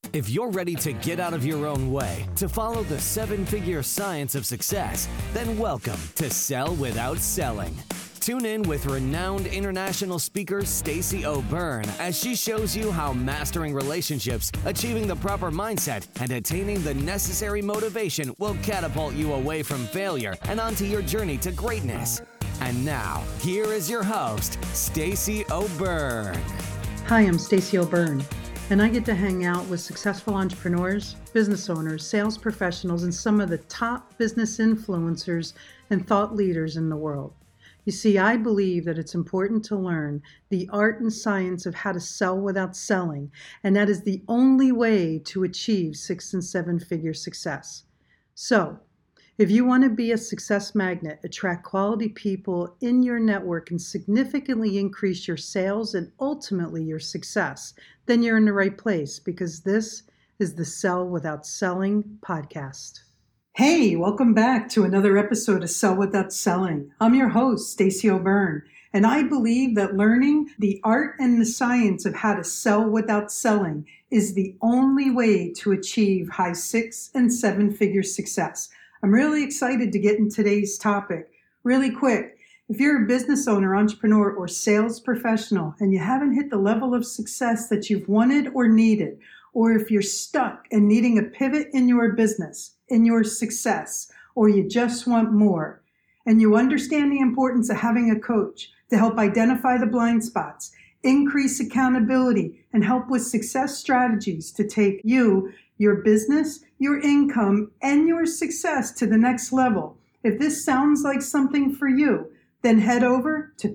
If you're ready to get out of your own way to follow the seven-figure science of success, then welcome to Sell Without Selling. Tune in with renowned international speaker Stacey O'Byrne as she shows you how mastering relationships, achieving the proper mindset, and attaining the necessary motivation will catapult you away from failure and onto your journey to greatness. And now, here is your host, Stacey O'Byrne. Hi, I'm Stacey O'Byrne, and I get to hang out with successful entrepreneurs, business owners, sales professionals, and some of the top business influencers and thought leaders in the world. You see, I believe that it's important to learn the art and science of how to sell without selling, and that is the only way to achieve 6- and 7-figure success. So, if you want to be a success magnet, attract quality people in your network, and significantly increase your sales and ultimately your success, then you're in the right place, because this is the Sell Without Selling podcast. Hey, welcome back to another episode of Sell Without Selling. I'm your host, Stacey O'Byrne, and I believe that learning the art and the science of how to sell without selling is the only way to achieve high 6- and 7-figure success. I'm really excited to get in today's topic. Really quick, if you're a business owner, entrepreneur, or sales professional and you haven't hit the level of success that you've wanted or needed, or if you're stuck and needing a pivot in your business, in your success, or you just want more, and you understand the importance of having a coach to help identify the blind spots, increase accountability, and help with success strategies to take you, your business, your income, and your success to the next level. If this sounds like something for you, then head over to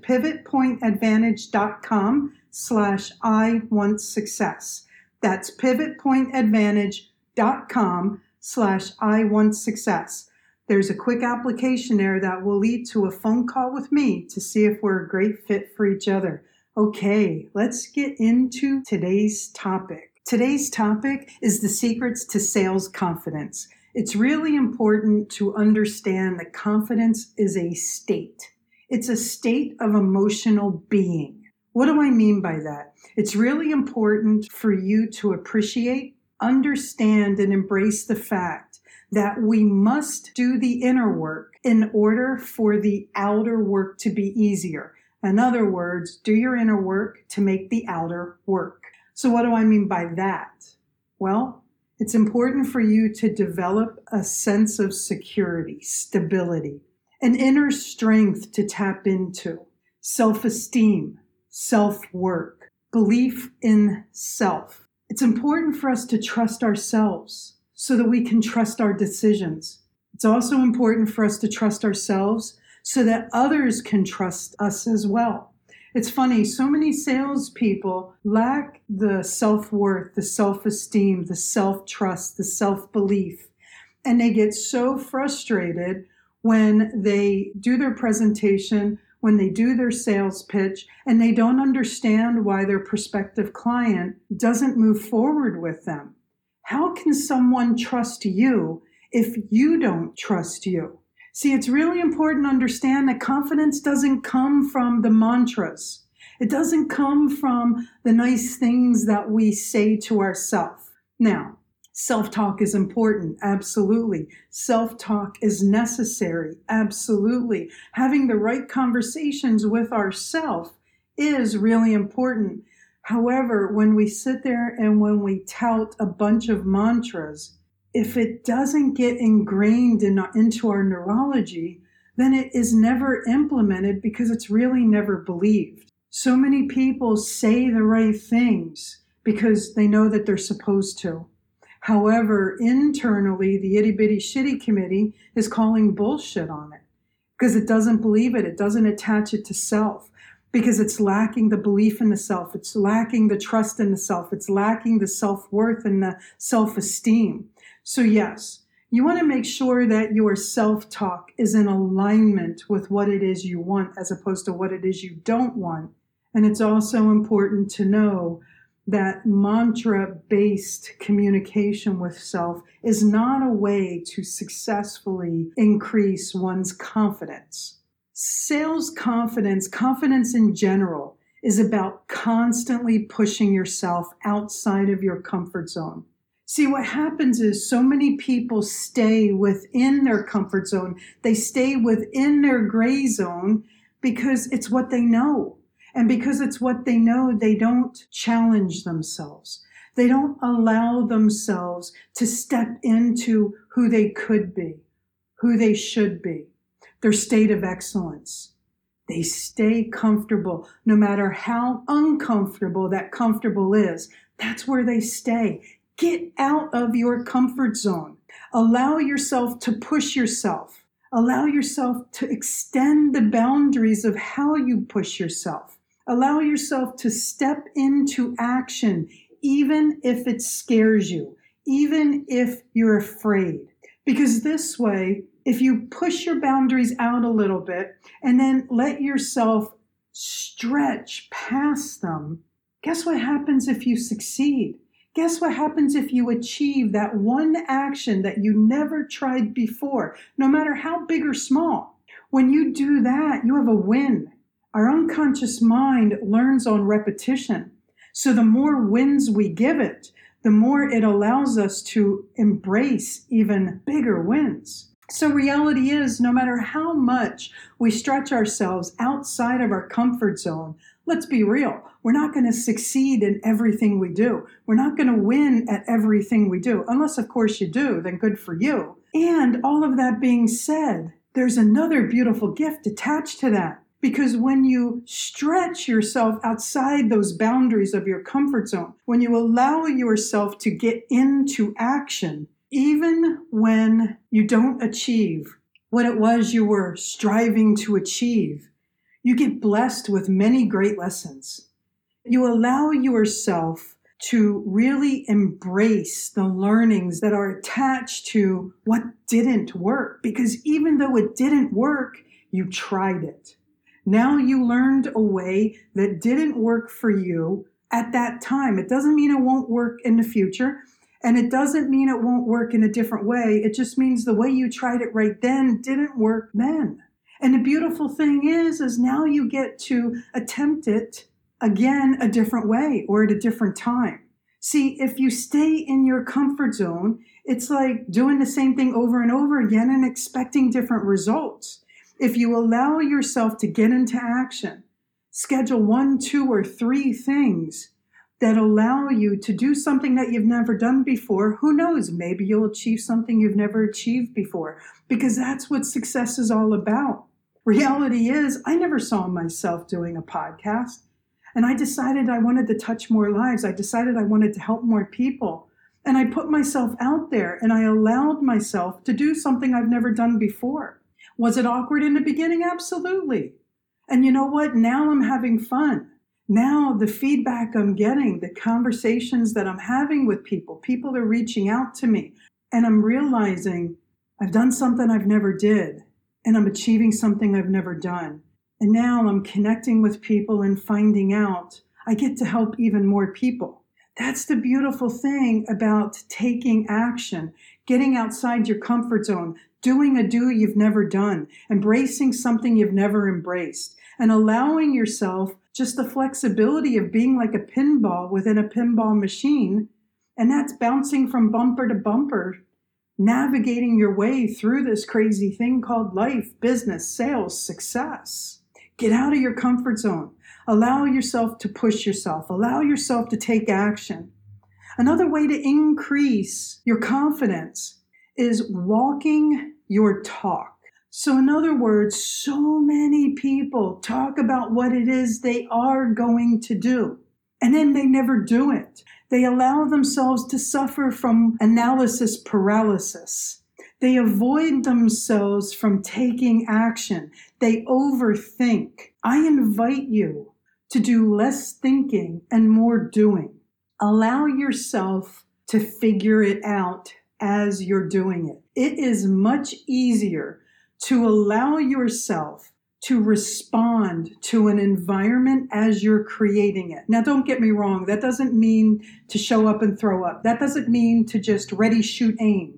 pivotpointadvantage.com/I-want-success. That's pivotpointadvantage.com/I-want-success. There's a quick application there that will lead to a phone call with me to see if we're a great fit for each other. Okay, let's get into today's topic. Today's topic is the secrets to sales confidence. It's really important to understand that confidence is a state. It's a state of emotional being. What do I mean by that? It's really important for you to appreciate, understand, and embrace the fact that we must do the inner work in order for the outer work to be easier. In other words, do your inner work to make the outer work. So what do I mean by that? Well, it's important for you to develop a sense of security, stability, an inner strength to tap into, self-esteem, self-worth, belief in self. It's important for us to trust ourselves so that we can trust our decisions. It's also important for us to trust ourselves so that others can trust us as well. It's funny, so many salespeople lack the self-worth, the self-esteem, the self-trust, the self-belief, and they get so frustrated when they do their presentation, when they do their sales pitch, and they don't understand why their prospective client doesn't move forward with them. How can someone trust you if you don't trust you? See, it's really important to understand that confidence doesn't come from the mantras. It doesn't come from the nice things that we say to ourselves. Now, self-talk is important, absolutely. Self-talk is necessary, absolutely. Having the right conversations with ourselves is really important. However, when we sit there and when we tout a bunch of mantras, if it doesn't get ingrained into our neurology, then it is never implemented because it's really never believed. So many people say the right things because they know that they're supposed to. However, internally, the itty bitty shitty committee is calling bullshit on it because it doesn't believe it. It doesn't attach it to self because it's lacking the belief in the self. It's lacking the trust in the self. It's lacking the self-worth and the self-esteem. So yes, you want to make sure that your self-talk is in alignment with what it is you want as opposed to what it is you don't want. And it's also important to know that mantra-based communication with self is not a way to successfully increase one's confidence. Sales confidence, confidence in general, is about constantly pushing yourself outside of your comfort zone. See, what happens is so many people stay within their comfort zone. They stay within their gray zone because it's what they know. And because it's what they know, they don't challenge themselves. They don't allow themselves to step into who they could be, who they should be, their state of excellence. They stay comfortable, no matter how uncomfortable that comfortable is. That's where they stay. Get out of your comfort zone. Allow yourself to push yourself. Allow yourself to extend the boundaries of how you push yourself. Allow yourself to step into action, even if it scares you, even if you're afraid. Because this way, if you push your boundaries out a little bit and then let yourself stretch past them, guess what happens if you succeed? Guess what happens if you achieve that one action that you never tried before, no matter how big or small? When you do that, you have a win. Our unconscious mind learns on repetition. So the more wins we give it, the more it allows us to embrace even bigger wins. So reality is, no matter how much we stretch ourselves outside of our comfort zone, let's be real, we're not going to succeed in everything we do. We're not going to win at everything we do. Unless, of course, you do, then good for you. And all of that being said, there's another beautiful gift attached to that. Because when you stretch yourself outside those boundaries of your comfort zone, when you allow yourself to get into action, even when you don't achieve what it was you were striving to achieve, you get blessed with many great lessons. You allow yourself to really embrace the learnings that are attached to what didn't work. Because even though it didn't work, you tried it. Now you learned a way that didn't work for you at that time. It doesn't mean it won't work in the future, and it doesn't mean it won't work in a different way. It just means the way you tried it right then didn't work then. And the beautiful thing is now you get to attempt it again a different way or at a different time. See, if you stay in your comfort zone, it's like doing the same thing over and over again and expecting different results. If you allow yourself to get into action, schedule 1, 2, or 3 things that allow you to do something that you've never done before, who knows, maybe you'll achieve something you've never achieved before, because that's what success is all about. Reality is, I never saw myself doing a podcast, and I decided I wanted to touch more lives. I decided I wanted to help more people, and I put myself out there, and I allowed myself to do something I've never done before. Was it awkward in the beginning? Absolutely. And you know what? Now I'm having fun. Now the feedback I'm getting, the conversations that I'm having with people are reaching out to me. And I'm realizing I've done something I've never did. And I'm achieving something I've never done. And now I'm connecting with people and finding out I get to help even more people. That's the beautiful thing about taking action, getting outside your comfort zone, doing a do you've never done, embracing something you've never embraced, and allowing yourself just the flexibility of being like a pinball within a pinball machine. And that's bouncing from bumper to bumper, navigating your way through this crazy thing called life, business, sales, success. Get out of your comfort zone. Allow yourself to push yourself. Allow yourself to take action. Another way to increase your confidence is walking your talk. So in other words, so many people talk about what it is they are going to do, and then they never do it. They allow themselves to suffer from analysis paralysis. They avoid themselves from taking action. They overthink. I invite you to do less thinking and more doing. Allow yourself to figure it out as you're doing it. It is much easier to allow yourself to respond to an environment as you're creating it. Now, don't get me wrong. That doesn't mean to show up and throw up. That doesn't mean to just ready, shoot, aim.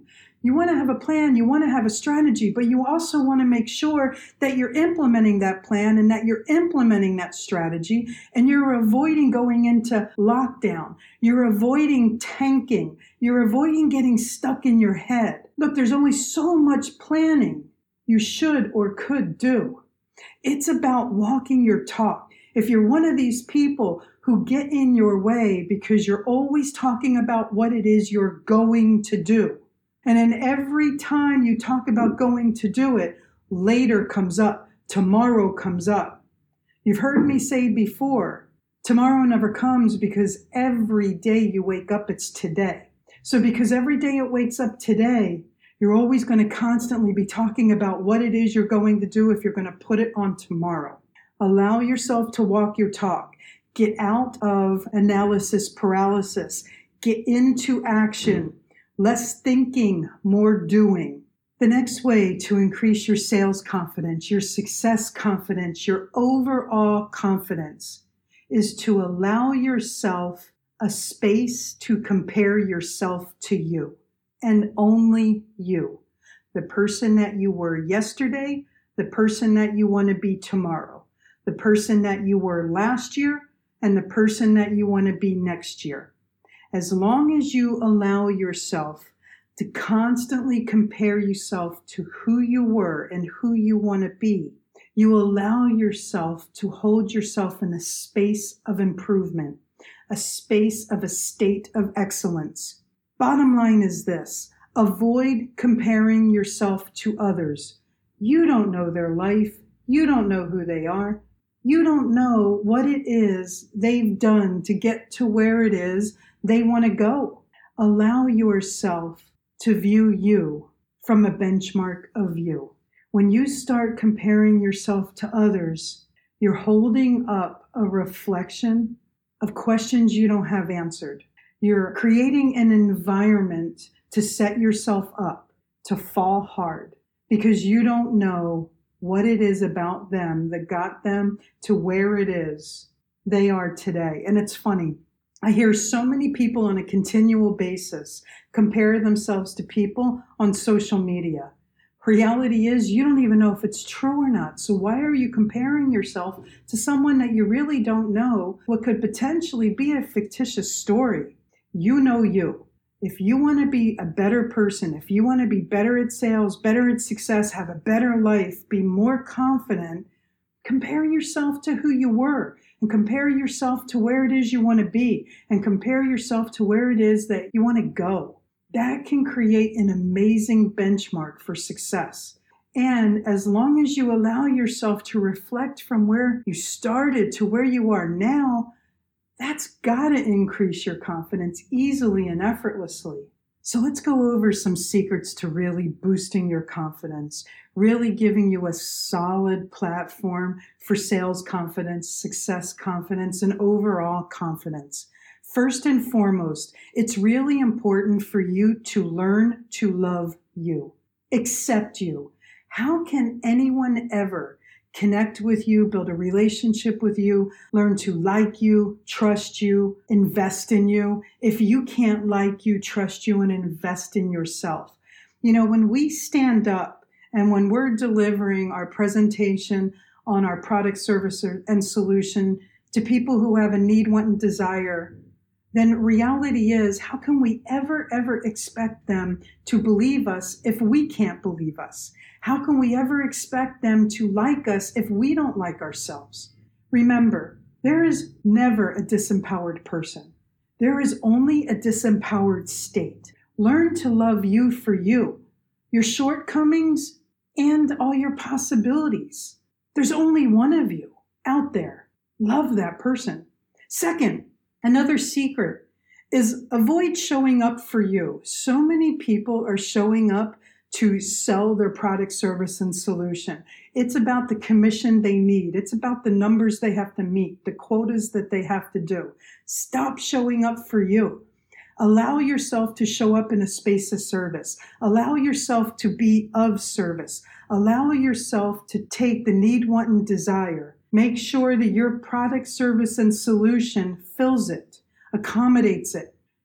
You want to have a plan, you want to have a strategy, but you also want to make sure that you're implementing that plan and that you're implementing that strategy, and you're avoiding going into lockdown. You're avoiding tanking. You're avoiding getting stuck in your head. Look, there's only so much planning you should or could do. It's about walking your talk. If you're one of these people who get in your way because you're always talking about what it is you're going to do, and then every time you talk about going to do it, later comes up, tomorrow comes up. You've heard me say before, tomorrow never comes because every day you wake up, it's today. So because every day it wakes up today, you're always going to constantly be talking about what it is you're going to do if you're going to put it on tomorrow. Allow yourself to walk your talk. Get out of analysis paralysis. Get into action. Less thinking, more doing. The next way to increase your sales confidence, your success confidence, your overall confidence is to allow yourself a space to compare yourself to you and only you. The person that you were yesterday, the person that you want to be tomorrow, the person that you were last year, and the person that you want to be next year. As long as you allow yourself to constantly compare yourself to who you were and who you want to be, you allow yourself to hold yourself in a space of improvement, a space of a state of excellence. Bottom line is this: avoid comparing yourself to others. You don't know their life. You don't know who they are. You don't know what it is they've done to get to where it is they want to go. Allow yourself to view you from a benchmark of you. When you start comparing yourself to others, you're holding up a reflection of questions you don't have answered. You're creating an environment to set yourself up to fall hard because you don't know what it is about them that got them to where it is they are today. And it's funny. I hear so many people on a continual basis compare themselves to people on social media. Reality is you don't even know if it's true or not. So why are you comparing yourself to someone that you really don't know, what could potentially be a fictitious story? You know you. If you want to be a better person, if you want to be better at sales, better at success, have a better life, be more confident, compare yourself to who you were and compare yourself to where it is you want to be and compare yourself to where it is that you want to go. That can create an amazing benchmark for success. And as long as you allow yourself to reflect from where you started to where you are now, that's got to increase your confidence easily and effortlessly. So let's go over some secrets to really boosting your confidence, really giving you a solid platform for sales confidence, success confidence, and overall confidence. First and foremost, it's really important for you to learn to love you, accept you. How can anyone ever connect with you, build a relationship with you, learn to like you, trust you, invest in you, if you can't like you, trust you, and invest in yourself? You know, when we stand up and when we're delivering our presentation on our product, service, and solution to people who have a need, want, and desire, then reality is, how can we ever expect them to believe us if we can't believe us? How can we ever expect them to like us if we don't like ourselves? Remember, there is never a disempowered person. There is only a disempowered state. Learn to love you for you, your shortcomings, and all your possibilities. There's only one of you out there. Love that person. Second, another secret is avoid showing up for you. So many people are showing up to sell their product, service, and solution. It's about the commission they need. It's about the numbers they have to meet, the quotas that they have to do. Stop showing up for you. Allow yourself to show up in a space of service. Allow yourself to be of service. Allow yourself to take the need, want, and desire. Make sure that your product, service, and solution fills it, accommodates it.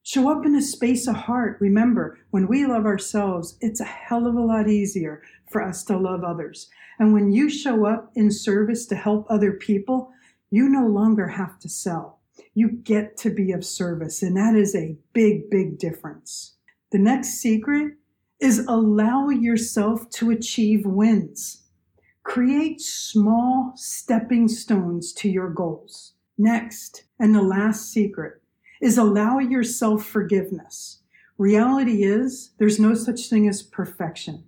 Show up in a space of heart. Remember, when we love ourselves, it's a hell of a lot easier for us to love others. And when you show up in service to help other people, you no longer have to sell. You get to be of service, and that is a big, big difference. The next secret is allow yourself to achieve wins. Create small stepping stones to your goals. Next, and the last secret, is allow yourself forgiveness. Reality is there's no such thing as perfection.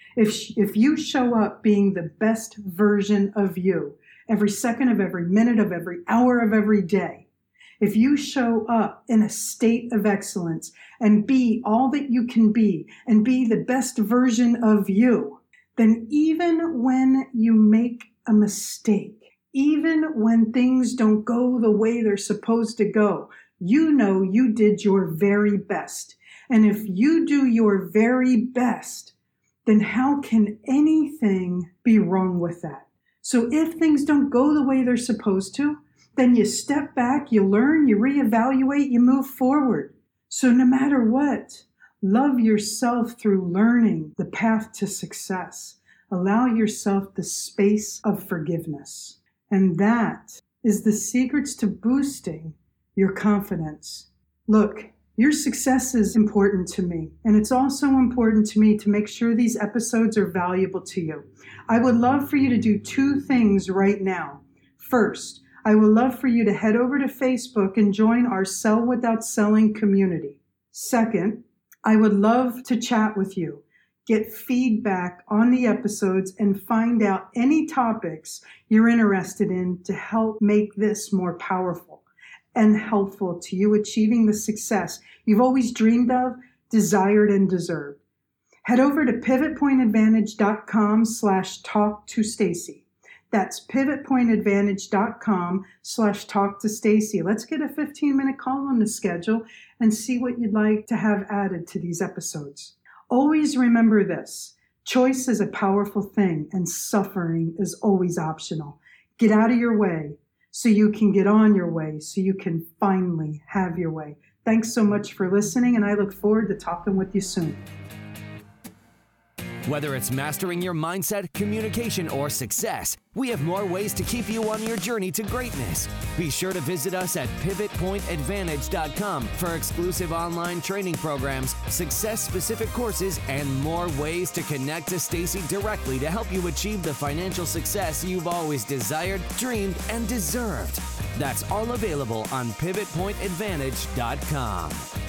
If you show up being the best version of you every second of every minute of every hour of every day, if you show up in a state of excellence and be all that you can be and be the best version of you, then even when you make a mistake, even when things don't go the way they're supposed to go, you know you did your very best. And if you do your very best, then how can anything be wrong with that? So if things don't go the way they're supposed to, then you step back, you learn, you reevaluate, you move forward. So no matter what, love yourself through learning the path to success. Allow yourself the space of forgiveness. And that is the secrets to boosting your confidence. Look, your success is important to me, and it's also important to me to make sure these episodes are valuable to you. I would love for you to do two things right now. First, I would love for you to head over to Facebook and join our Sell Without Selling community. Second, I would love to chat with you, get feedback on the episodes, and find out any topics you're interested in to help make this more powerful and helpful to you achieving the success you've always dreamed of, desired, and deserved. Head over to pivotpointadvantage.com/talk-to-Stacy. That's pivotpointadvantage.com/talk-to-Stacy. Let's get a 15-minute call on the schedule and see what you'd like to have added to these episodes. Always remember this: choice is a powerful thing, and suffering is always optional. Get out of your way so you can get on your way, so you can finally have your way. Thanks so much for listening, and I look forward to talking with you soon. Whether it's mastering your mindset, communication, or success, we have more ways to keep you on your journey to greatness. Be sure to visit us at pivotpointadvantage.com for exclusive online training programs, success-specific courses, and more ways to connect to Stacy directly to help you achieve the financial success you've always desired, dreamed, and deserved. That's all available on pivotpointadvantage.com.